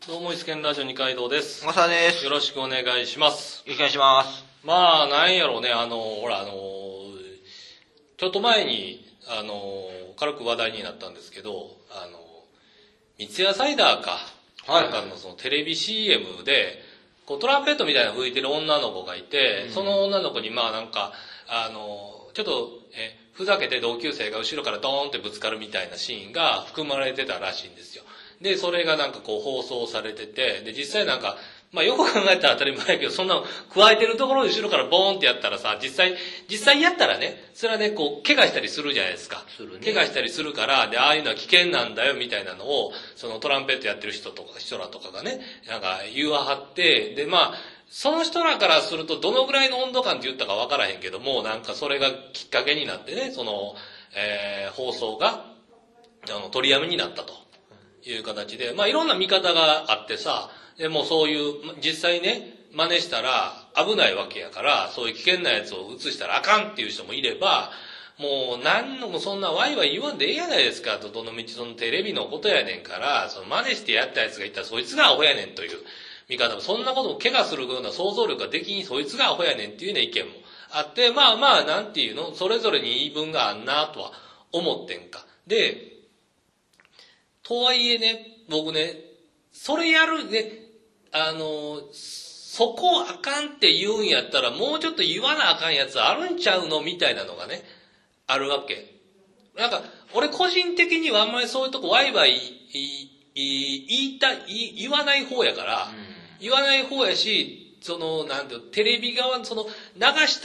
どうも、イスケンラジオ二階堂です。 小笠です。 よろしくお願いします。 よろしくお願いします。 まあ、なんやろうね、ちょっと前に、軽く話題になったんですけど、三ツ矢サイダーか、 はいなんかのそのテレビ CM で、こうトランペットみたいなの吹いてる女の子がいて、その女の子にまあなんか、ちょっと、ふざけて同級生が後ろからドーンってぶつかるみたいなシーンが含まれてたらしいんですよ。で、それがなんかこう放送されてて、で、実際なんか、まあよく考えたら当たり前やけど、そんなの加えてるところを後ろからボーンってやったらさ、実際やったらね、それはね、こう、怪我したりするじゃないですか。 するね怪我したりするから、で、ああいうのは危険なんだよみたいなのを、そのトランペットやってる人らとかがね、なんか言わはって、で、まあ、その人らからするとどのぐらいの温度感って言ったかわからへんけども、なんかそれがきっかけになってね、その、放送が、取りやめになったという形で、まあいろんな見方があってさ、でもそういう、実際ね、真似したら危ないわけやから、そういう危険なやつを映したらあかんっていう人もいれば、もう何のもそんなワイワイ言わんでええやないですかと、どの道そのテレビのことやねんから、その真似してやったやつがいたらそいつがアホやねんという見方も、そんなことを怪我するような想像力ができにそいつがアホやねんっていうような意見もあって、まあまあなんていうの、それぞれに言い分があんなとは思ってんか。で、とはいえね、僕ね、それやるね、そこあかんって言うんやったら、もうちょっと言わなあかんやつあるんちゃうのみたいなのがね、あるわけ。なんか、俺個人的にはあんまりそういうとこワイワイ言わない方やから、言わない方やし、その、なんていう、テレビ側、その、流した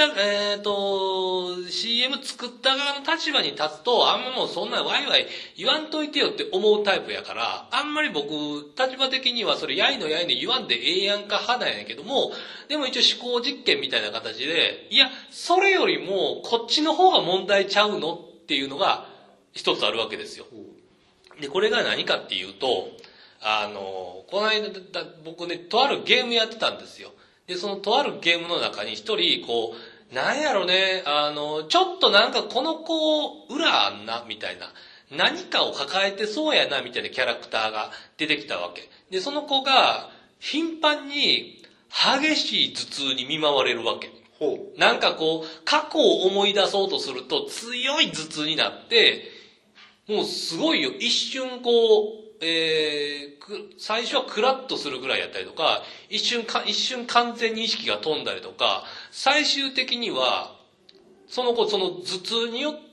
、CM 作った側の立場に立つと、あんまもうそんなワイワイ言わんといてよって思うタイプやから、あんまり僕、立場的にはそれやいのやいの言わんでええやんか派なんやけども、でも一応思考実験みたいな形で、いや、それよりも、こっちの方が問題ちゃうのっていうのが、一つあるわけですよ。で、これが何かっていうと、この間、僕ね、とあるゲームやってたんですよ。で、そのとあるゲームの中に一人、こう、なんやろね、ちょっとなんかこの子、裏あんな、みたいな。何かを抱えてそうやな、みたいなキャラクターが出てきたわけ。で、その子が、頻繁に、激しい頭痛に見舞われるわけ。なんかこう、過去を思い出そうとすると、強い頭痛になって、もうすごいよ、一瞬こう、最初はクラッとするぐらいやったりとか、一瞬完全に意識が飛んだりとか、最終的には、その頭痛によって、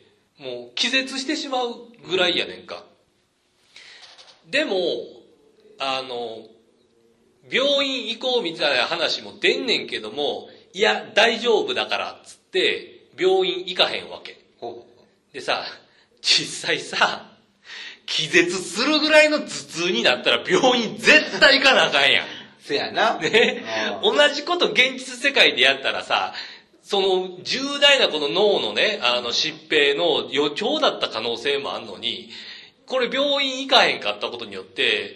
もう気絶してしまうぐらいやねんか。でも、病院行こうみたいな話も出んねんけども、いや、大丈夫だからっつって、病院行かへんわけ。でさ、実際さ、気絶するぐらいの頭痛になったら病院絶対行かなあかんやん。 せやな。 ね。同じこと現実世界でやったらさ、その重大なこの脳のね、疾病の予兆だった可能性もあんのに、これ病院行かへんかったことによって、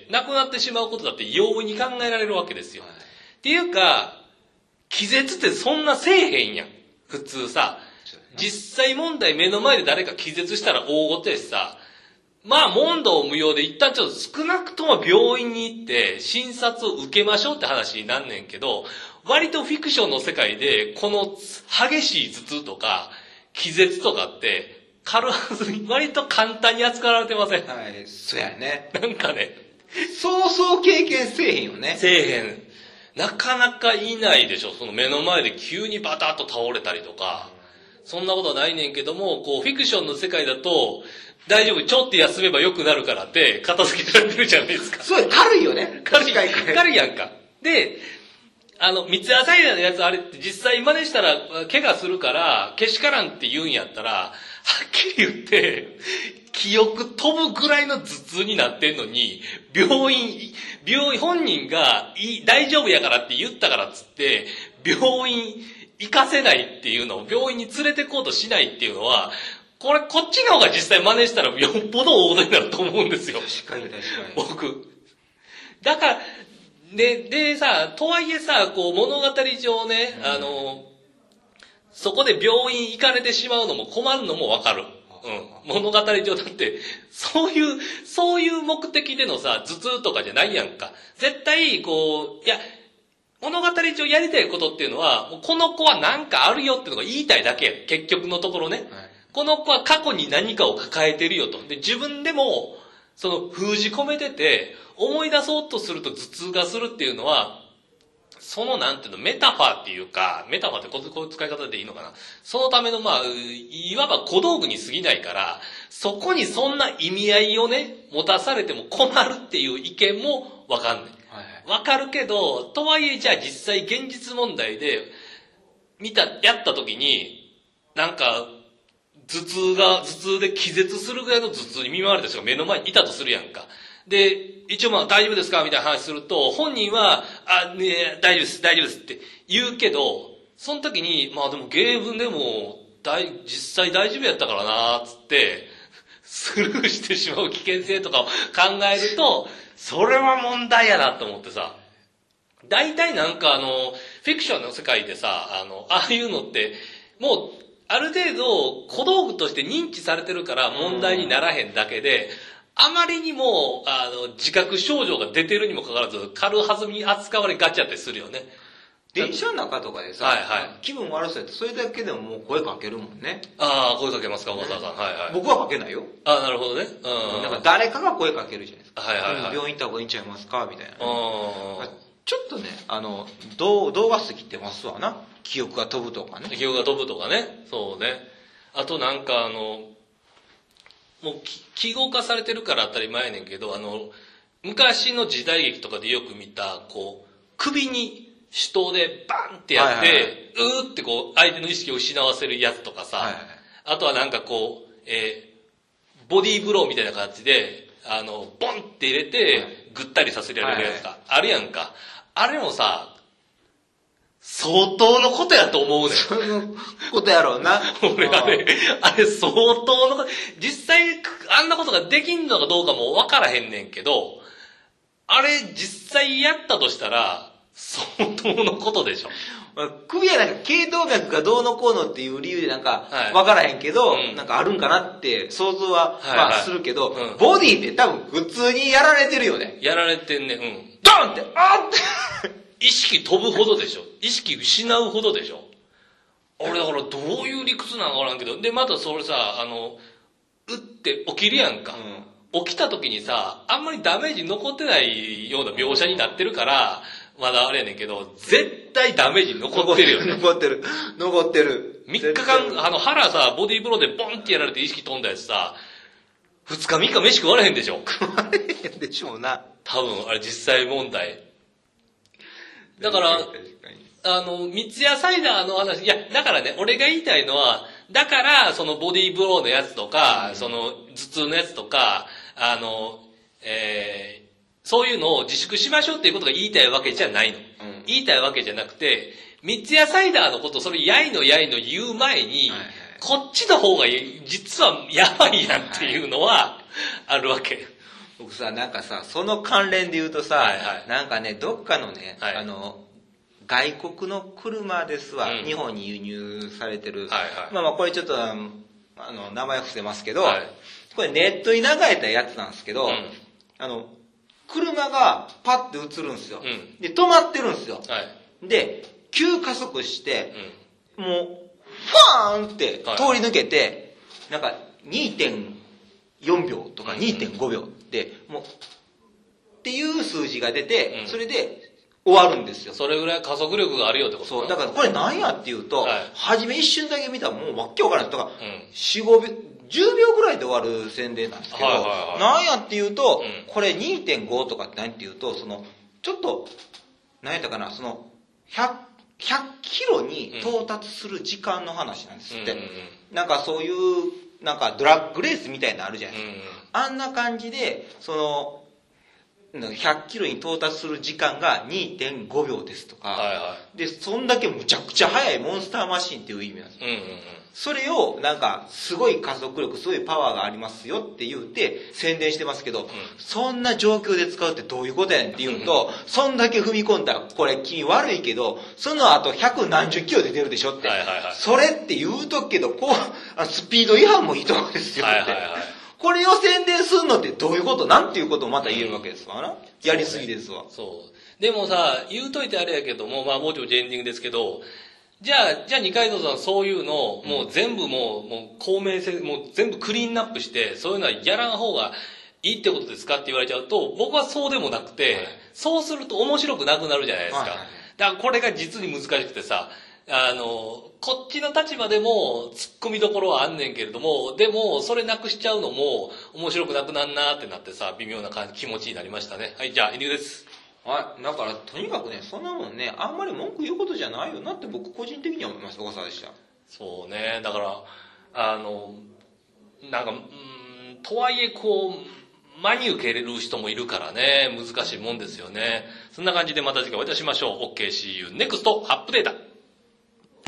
亡くなってしまうことだって容易に考えられるわけですよ。っていうか、気絶ってそんなせえへんやん。普通さ。実際問題目の前で誰か気絶したら大事やしさ、まあ問答無用で一旦ちょっと少なくとも病院に行って診察を受けましょうって話になんねんけど、割とフィクションの世界でこの激しい頭痛とか気絶とかって軽はずに割と簡単に扱われてません？ はい、そうやね。 なんかね。 そうそう経験せえへんよね。 せえへん。なかなかいないでしょ。その目の前で急にバタッと倒れたりとか。そんなことはないねんけども、こうフィクションの世界だと、大丈夫、ちょっと休めば良くなるからって片付けられてるじゃないですか。 そう、軽いよね。 軽いやんか。で、三ツ矢サイダーのやつあれって実際真似したら怪我するから、けしからんって言うんやったら、はっきり言って、記憶飛ぶぐらいの頭痛になってんのに、病院、本人が大丈夫やからって言ったからっつって、病院行かせないっていうのを、病院に連れてこうとしないっていうのは、こっちの方が実際真似したらよっぽど大事になると思うんですよ。 確かに。 僕。だから、でさ、とはいえさ、こう物語上ね、そこで病院行かれてしまうのも困るのもわかる。 物語上だって、そういう目的でのさ、頭痛とかじゃないやんか。絶対、いや、物語上やりたいことっていうのは、この子は何かあるよっていうのが言いたいだけやん。結局のところね。この子は過去に何かを抱えてるよと。で、自分でも、封じ込めてて、思い出そうとすると頭痛がするっていうのは、なんていうの、メタファーっていうか、メタファーってこういう使い方でいいのかな。そのための、いわば小道具に過ぎないから、そこにそんな意味合いをね、持たされても困るっていう意見もわかんない。わかるけど、とはいえじゃあ実際現実問題で、やった時に、なんか、頭痛で気絶するぐらいの頭痛に見舞われた人が目の前にいたとするやんか。で、一応大丈夫ですかみたいな話すると、本人は、大丈夫ですって言うけど、その時に、でも芸文でも、実際大丈夫やったからなつって、スルーしてしまう危険性とかを考えると、それは問題やなと思ってさ。大体なんかフィクションの世界でさ、ああいうのって、もう、ある程度小道具として認知されてるから問題にならへんだけで、あまりにも、自覚症状が出てるにもかかわらず、軽はずみに扱われがちやったりするよね。 電車の中とかでさ、気分悪そうやって、それだけでももう声かけるもんね。 声かけますか、小沢さん。 僕はかけないよ。 なるほどね。 なんか誰かが声かけるじゃないですか。 病院行った方がいいんちゃいますかみたいな。ちょっとね、動画過ぎてますわな。記憶が飛ぶとかね。 そうね。あとなんかもう記号化されてるから当たり前やねんけど、昔の時代劇とかでよく見た、首に手刀でバンってやって、うーって相手の意識を失わせるやつとかさ、あとはなんかボディーブローみたいな感じで、ボンって入れて、ぐったりさせられるやつがあるやんか。あれもさ、相当のことやと思うねん。 そのことやろうな。 俺あれ相当のこと、実際あんなことができんのかどうかもわからへんねんけど、あれ実際やったとしたら、相当のことでしょ。 首はなんか頸動脈がどうのこうのっていう理由でなんかわからへんけど、なんかあるんかなって想像はするけど、ボディって多分普通にやられてるよね。 やられてんね。 ドンって、 意識飛ぶほどでしょ。意識失うほどでしょ。俺だからどういう理屈なのかわからんけど、でまたそれさ、うって起きるやんか。起きた時にさ、あんまりダメージ残ってないような描写になってるから、まだあれやねんけど、絶対ダメージ残ってるよね。 残ってる。 3日間、腹さ、ボディーブローでボンってやられて意識飛んだやつさ、2日3日飯食われへんでしょ。 食われへんでしょうな。 多分、あれ実際問題。だから、三ツ矢サイダーの話、いや、だからね、俺が言いたいのは、だから、そのボディーブローのやつとか、その頭痛のやつとか、そういうのを自粛しましょうっていうことが言いたいわけじゃないの。言いたいわけじゃなくて、三ツ矢サイダーのこと、それやいの言う前に、こっちの方が実はやばいやんっていうのはあるわけ。 僕さ、なんかさ、その関連で言うとさ、なんかね、どっかのね、外国の車ですわ、日本に輸入されてる。これちょっと、名前伏せますけど、これネットに流れたやつなんですけど、車がパッて映るんですよ。で、止まってるんですよ。で、急加速して、もう、ファーンって通り抜けて、なんか 2.4 秒とか 2.5 秒で、もう、っていう数字が出て、それで終わるんですよ。 それぐらい加速力があるよってことそう、だからこれ何やっていうと、初め一瞬だけ見たらもうわっけわからないとか、4、5秒、10秒ぐらいで終わる宣伝なんですけど、何やっていうと、これ 2.5 とかって何っていうと、ちょっと、何やったかな、100キロに到達する時間の話なんですって。なんかそういう、なんかドラッグレースみたいなのあるじゃないですか。あんな感じで、 100キロに到達する時間が 2.5 秒ですとか、で、そんだけむちゃくちゃ速いモンスターマシンっていう意味なんですよ。それをなんかすごい加速力、すごいパワーがありますよって言って宣伝してますけど、そんな状況で使うってどういうことやねんって言うと、そんだけ踏み込んだらこれ君悪いけど、その後100何十キロで出るでしょって。それって言うとくけど、スピード違反もいいとこですよって。これを宣伝するのってどういうことなんていうことをまた言えるわけですわな。やりすぎですわ。 そう。でもさ、言うといてあれやけども、もうちょっとエンディングですけど、じゃあ二階堂さんそういうのをもう全部もう公明性、もう全部クリーンアップして、そういうのはやらん方がいいってことですかって言われちゃうと、僕はそうでもなくて、そうすると面白くなくなるじゃないですか。だからこれが実に難しくてさ、こっちの立場でも突っ込みどころはあんねんけれども、でもそれなくしちゃうのも面白くなくなんなってなってさ、微妙な気持ちになりましたね。はい、じゃあエンディングです。 はい。だから、とにかくね、そんなもんね、あんまり文句言うことじゃないよなって僕個人的には思います、小笠原でした。 そうね。だから、なんか、とはいえ真に受け入れる人もいるからね、難しいもんですよね。そんな感じでまた次回お会いいたしましょう。OK, see you next アップデート。